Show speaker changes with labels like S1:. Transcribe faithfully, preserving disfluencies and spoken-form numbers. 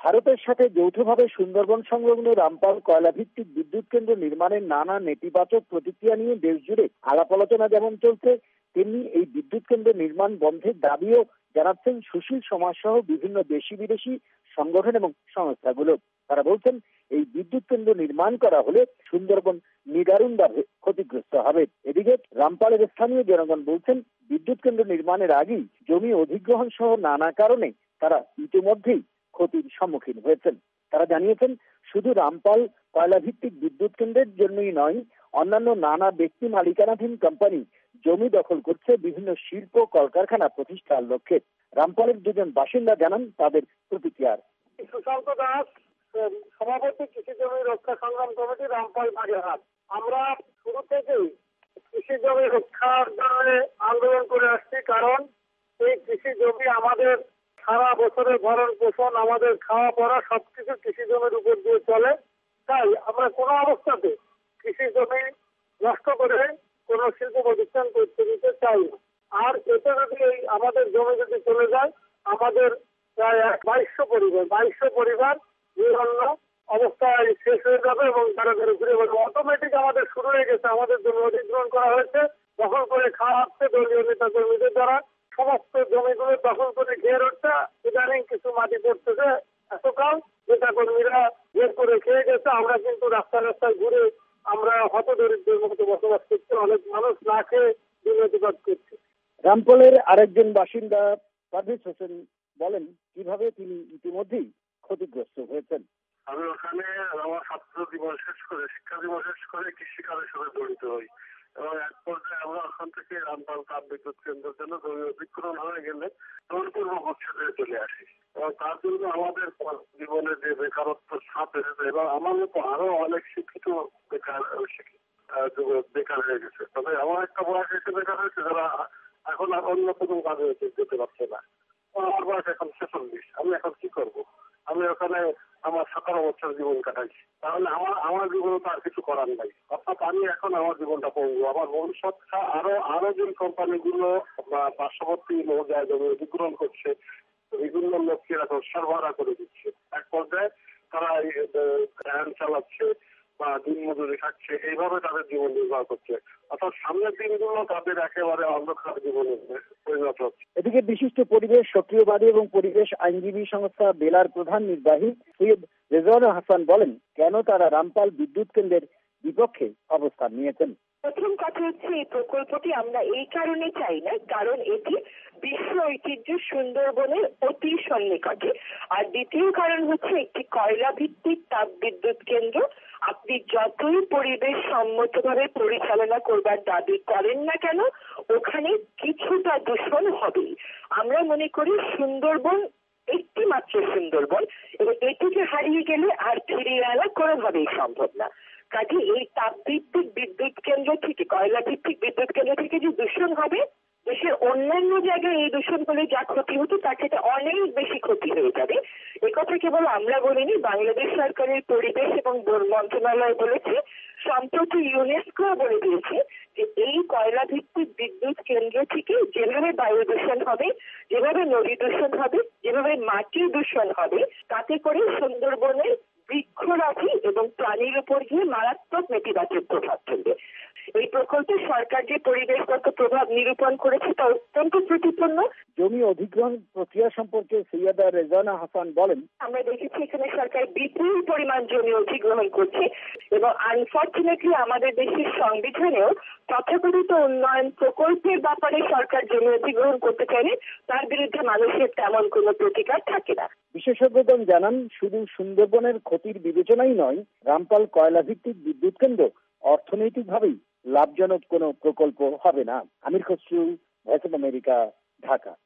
S1: ভারতের সাথে যৌথভাবে সুন্দরবন সংলগ্ন রামপাল কয়লাভিত্তিক বিদ্যুৎ কেন্দ্র নির্মাণের নানা নেতিবাচক প্রতিক্রিয়া নিয়ে দেশ জুড়ে আলাপ আলোচনা যেমন চলছে, তেমনি এই বিদ্যুৎ কেন্দ্র নির্মাণ বন্ধের দাবিও জানাচ্ছেন সুশীল সমাজ সহ বিভিন্ন দেশি বিদেশি সংগঠন এবং সংস্থাগুলো। তারা বলছেন, এই বিদ্যুৎ কেন্দ্র নির্মাণ করা হলে সুন্দরবন নিদারুণভাবে ক্ষতিগ্রস্ত হবে। এদিকে রামপালের স্থানীয় জনগণ বলছেন, বিদ্যুৎ কেন্দ্র নির্মাণের আগেই জমি অধিগ্রহণ সহ নানা কারণে তারা ইতিমধ্যেই ক্ষতির সম্মুখীন হয়েছেন। তারা জানিয়েছেন, শুধু রামপাল কয়লাভিত্তিক বিদ্যুৎ কেন্দ্রের জন্যই নয়, অন্যান্য নানা ব্যক্তি মালিকানাধীন কোম্পানি জমি দখল করছে বিভিন্ন শিল্প কলকারখানা প্রতিষ্ঠার লক্ষ্যে। রামপালের দুজন বাসিন্দা জানান তাদের প্রতিক্রিয়ার।
S2: সুশান্ত দাস, সভাপতি কৃষি জমি রক্ষা সংগ্রাম কমিটি, রামপাল বাগেরহাট। আমরা শুরু থেকেই কৃষি জমি রক্ষার জন্য আন্দোলন করে আসছি, কারণ এই কৃষি জমি আমাদের সারা বছরের ভরণ পোষণ, আমাদের খাওয়া পড়া সবকিছু কৃষি জমির উপর দিয়ে চলে। তাই আমরা কোনো অবস্থাতে কৃষি জমি নষ্ট করে কোনো শিল্প প্রতিষ্ঠান করতে দিতে চাই না। আর এতে যদি এই আমাদের জমি যদি চলে যায়, আমাদের প্রায় এক বাইশশো পরিবার বাইশশো পরিবার বিভিন্ন অবস্থায় শেষ হয়ে যাবে এবং তারা ঘুরে ঘুরে যাবে। অটোমেটিক আমাদের শুরু হয়ে গেছে, আমাদের জমি অধিগ্রহণ করা হয়েছে, দখল করে খাওয়া হচ্ছে দলীয় নেতা কর্মীদের দ্বারা। সমস্ত জমিগুলো দখল করে ঘের হচ্ছে। ইদানিং কিছু মাটি পড়তেছে, এতকাল নেতা কর্মীরা ঘের করে খেয়ে গেছে। আমরা কিন্তু রাস্তায় রাস্তায় ঘুরে আমরা হতদরিদ্রের মতো বসবাস করছি। অনেক মানুষ না খেয়ে দিনরাত করছে।
S1: রামপালের আরেকজন বাসিন্দা পারভেজ হোসেন বলেন, কিভাবে তিনি ইতিমধ্যেই ক্ষতিগ্রস্ত হয়েছেন।
S3: আমি ওখানে আমার ছাত্র জীবন শেষ করে শিক্ষা জীবন শেষ করে কৃষিকাজের সাথে জড়িত হই এবং এক পর্যায়ে আমরা ওখান থেকে রামপাল তাপ বিদ্যুৎ কেন্দ্রের জন্য জমি অধিগ্রহণ হয়ে গেলে জোরপূর্ব উচ্ছেদে চলে আসি এবং তার জন্য আমাদের জীবনে যে বেকারত্ব ছাপ এসেছে এবং আমার মতো আরো অনেক শিক্ষিত বেকার বেকার হয়ে গেছে। তবে আমার একটা বয়স এসে বেকার হয়েছে যারা এখন আর অন্য কোনো কাজে যেতে পারছে না। আমার বয়স এখন ছেচল্লিশ। আমি এখন কি করব? আমি ওখানে আমার সতেরো বছর জীবন কাটাইছি। তাহলে আমার আমার জীবনে তো আর কিছু করার নাই। অর্থাৎ আমি এখন আমার জীবনটা পড়বো। আমার ভবিষ্যৎটা আরো আরো যে কোম্পানিগুলো বা পার্শ্ববর্তী মৌজায় জমি অধিগ্রহণ করছে, বিভিন্ন লোককে এখন সরবরাহ করে দিচ্ছে। এক পর্যায়ে তারা ভ্যান চালাচ্ছে বা দিন মজুরি খাচ্ছে, এইভাবে তাদের জীবন নির্বাহ করছে। অর্থাৎ সামনের দিনগুলো তাদের একেবারে অন্ধকার জীবনে পরিণত হচ্ছে।
S1: এদিকে বিশিষ্ট পরিবেশ সক্রিয়বাদী এবং পরিবেশ আইনজীবী সংস্থা বেলার প্রধান নির্বাহী সৈয়দ রেজওয়ানা হাসান বলেন, কেন তারা রামপাল বিদ্যুৎ কেন্দ্রের বিপক্ষে অবস্থান নিয়েছেন।
S4: প্রথম কথা হচ্ছে, এই প্রকল্পটি আমরা এই কারণে চাই না, কারণ এটি বিশ্ব ঐতিহ্য সুন্দরবনের অতি সন্নিকটে। আর দ্বিতীয় কারণ হচ্ছে, একটি কয়লা ভিত্তিক তাপ বিদ্যুৎ কেন্দ্র আপনি যতই পরিবেশ সম্মতভাবে পরিচালনা করবার দাবি করেন না কেন, ওখানে কিছুটা দূষণ হবেই। আমরা মনে করি সুন্দরবন একটি মাত্র সুন্দরবন এবং এটিকে হারিয়ে গেলে আর ফিরিয়ে আনা কোনোভাবেই সম্ভব না। কাজে এই তাপভিত্তিক বিদ্যুৎ কেন্দ্র থেকে, কয়লা ভিত্তিক বিদ্যুৎ কেন্দ্র থেকে যে দূষণ হবে, দেশের অন্যান্য জায়গায় এই দূষণ হলে যা ক্ষতি হতো তার থেকে অনেক বেশি ক্ষতি হয়ে যাবে। একথা কেবল আমরা বলিনি, বাংলাদেশ সরকারের পরিবেশ এবং বন মন্ত্রণালয় বলেছে, সম্প্রতি ইউনেস্কো বলে দিয়েছে যে এই কয়লা ভিত্তিক বিদ্যুৎ কেন্দ্র থেকে যেভাবে বায়ু দূষণ হবে, যেভাবে নদী দূষণ হবে, যেভাবে মাটি দূষণ হবে, তাতে করে সুন্দরবনের বৃক্ষরাজি এবং প্রাণীর উপর গিয়ে মারাত্মক নেতিবাচক প্রভাব ফেলবে। এই প্রকল্পে সরকার যে পরিবেশগত প্রভাব নিরূপণ করেছে তা অত্যন্ত ত্রুটিপূর্ণ।
S1: জমি অধিগ্রহণ প্রক্রিয়া সম্পর্কে সৈয়দা রেজওয়ানা হাসান বলেন,
S4: আমরা দেখেছি এখানে সরকার বিপুল পরিমাণ জমি অধিগ্রহণ করছে এবং আনফর্চুনেটলি আমাদের দেশের সংবিধানেও তথাকথিত উন্নয়ন প্রকল্পের ব্যাপারে সরকার জমি অধিগ্রহণ করতে চাইলে তার বিরুদ্ধে মানুষের তেমন কোনো প্রতিকার থাকে না।
S1: বিশেষজ্ঞগণ জানান, শুধু সুন্দরবনের ক্ষতির বিবেচনাই নয়, রামপাল কয়লা ভিত্তিক বিদ্যুৎ কেন্দ্র অর্থনৈতিকভাবেই লাভজনক কোনো প্রকল্প হবে না। Amir Khasru, Voice of America, Dhaka.